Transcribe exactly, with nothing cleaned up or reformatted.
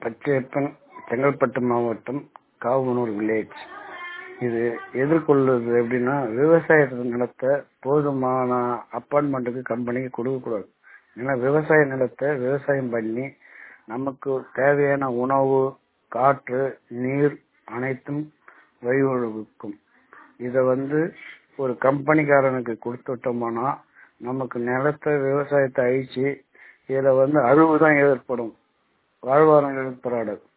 பச்சையப்பன், செங்கல்பட்டு மாவட்டம், காவனூர் வில்லேஜ். இது எதிர்கொள்ளுது எப்படின்னா, விவசாய நிலத்தை போதுமான அப்பார்ட்மெண்ட்டுக்கு கம்பெனிக்கு கொடுக்கக்கூடாது. ஏன்னா விவசாய நிலத்தை விவசாயம் பண்ணி நமக்கு தேவையான உணவு, காற்று, நீர் அனைத்தும் வழிவகுக்கும். இதை வந்து ஒரு கம்பெனிக்காரனுக்கு கொடுத்துட்டோம்னா நமக்கு நிலத்தை விவசாயத்தை அழிச்சு இதில் வந்து அழிவு தான் ஏற்படும், வாழ்வாதாரம் ஏற்படாது.